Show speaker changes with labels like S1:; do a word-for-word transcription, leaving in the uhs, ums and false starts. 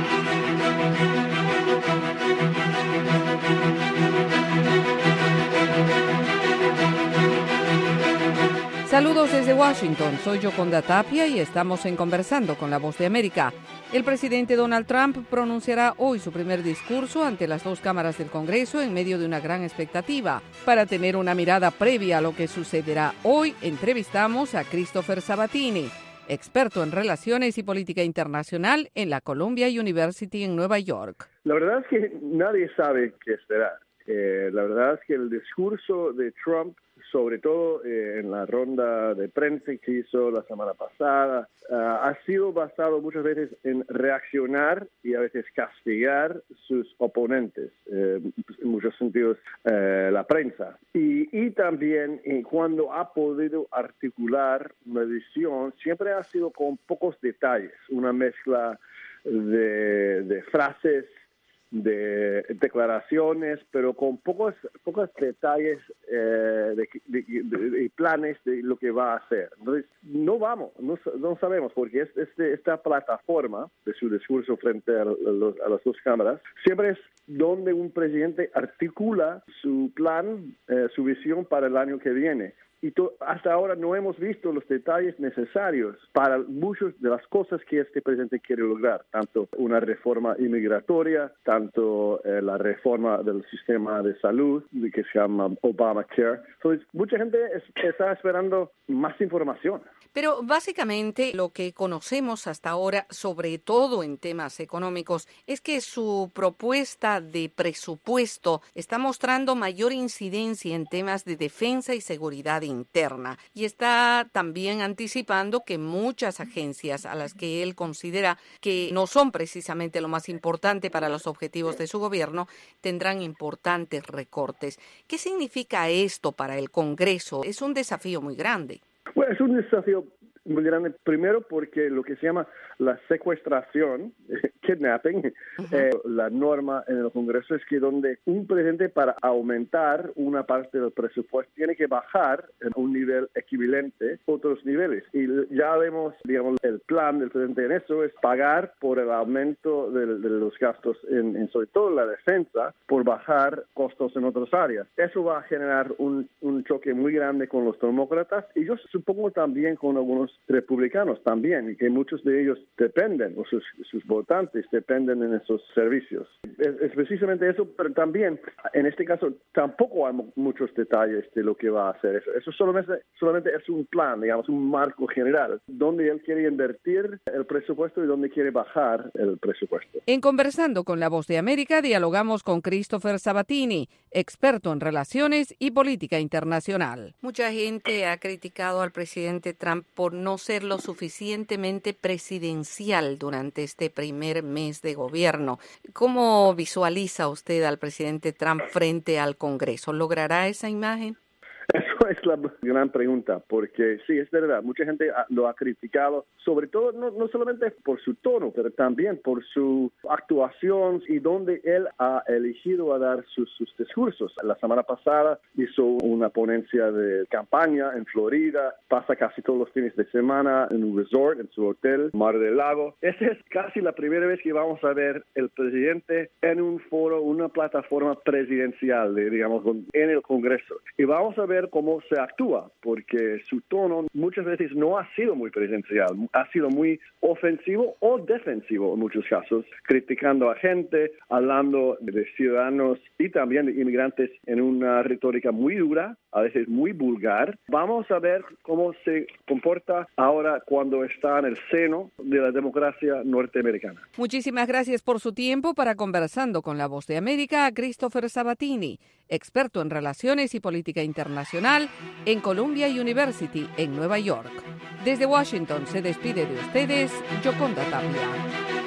S1: Saludos desde Washington, soy Yoconda Tapia y estamos en Conversando con la Voz de América. El presidente Donald Trump pronunciará hoy su primer discurso ante las dos cámaras del Congreso en medio de una gran expectativa. Para tener una mirada previa a lo que sucederá hoy, entrevistamos a Christopher Sabatini, experto en relaciones y política internacional en la Columbia University en Nueva York.
S2: La verdad es que nadie sabe qué será. Eh, la verdad es que el discurso de Trump, sobre todo eh, en la ronda de prensa que hizo la semana pasada, uh, ha sido basado muchas veces en reaccionar y a veces castigar sus oponentes, eh, en muchos sentidos eh, la prensa. Y, y también eh, cuando ha podido articular una visión, siempre ha sido con pocos detalles, una mezcla de, de frases, de declaraciones, pero con pocos pocos detalles eh, de, de, de, de planes de lo que va a hacer. Entonces, no vamos, no, no sabemos, porque es, este, esta plataforma de su discurso frente a, los, a las dos cámaras siempre es donde un presidente articula su plan, eh, su visión para el año que viene. Y to- hasta ahora no hemos visto los detalles necesarios para muchas de las cosas que este presidente quiere lograr, tanto una reforma inmigratoria, tanto eh, la reforma del sistema de salud, que se llama Obamacare. Entonces, mucha gente es- está esperando más información.
S1: Pero básicamente lo que conocemos hasta ahora, sobre todo en temas económicos, es que su propuesta de presupuesto está mostrando mayor incidencia en temas de defensa y seguridad interna y está también anticipando que muchas agencias a las que él considera que no son precisamente lo más importante para los objetivos de su gobierno tendrán importantes recortes. ¿Qué significa esto para el Congreso? Es un desafío muy grande.
S2: Bueno, es un desafío muy grande, primero porque lo que se llama la secuestración, kidnapping, uh-huh. eh, la norma en el Congreso es que donde un presidente para aumentar una parte del presupuesto tiene que bajar en un nivel equivalente a otros niveles. Y ya vemos, digamos, el plan del presidente en eso es pagar por el aumento de, de los gastos, en, en sobre todo la defensa, por bajar costos en otras áreas. Eso va a generar un, un choque muy grande con los demócratas y yo supongo también con algunos republicanos también, y que muchos de ellos dependen, o sus, sus votantes dependen en esos servicios. Es, es precisamente eso, pero también, en este caso, tampoco hay muchos detalles de lo que va a hacer. Eso, eso solamente, solamente es un plan, digamos, un marco general, donde él quiere invertir el presupuesto y donde quiere bajar el presupuesto.
S1: En Conversando con la Voz de América, dialogamos con Christopher Sabatini, experto en relaciones y política internacional. Mucha gente ha criticado al presidente Trump por no ser lo suficientemente presidencial durante este primer mes de gobierno. ¿Cómo visualiza usted al presidente Trump frente al Congreso? ¿Logrará esa imagen?
S2: Eso es la gran pregunta, porque sí, es verdad, mucha gente lo ha criticado, sobre todo no, no solamente por su tono, pero también por su actuación y donde él ha elegido a dar sus, sus discursos. La semana pasada hizo una ponencia de campaña en Florida, pasa casi todos los fines de semana en un resort, en su hotel, Mar del Lago. Esa es casi la primera vez que vamos a ver el presidente en un foro, una plataforma presidencial, digamos, en el Congreso. Y vamos a ver cómo se actúa, porque su tono muchas veces no ha sido muy presidencial, ha sido muy ofensivo o defensivo en muchos casos, criticando a gente, hablando de ciudadanos y también de inmigrantes en una retórica muy dura, a veces muy vulgar. Vamos a ver cómo se comporta ahora cuando está en el seno de la democracia norteamericana.
S1: Muchísimas gracias por su tiempo para Conversando con la Voz de América a Christopher Sabatini, experto en relaciones y política internacional en Columbia University en Nueva York. Desde Washington se despide de ustedes Yoconda Tapia.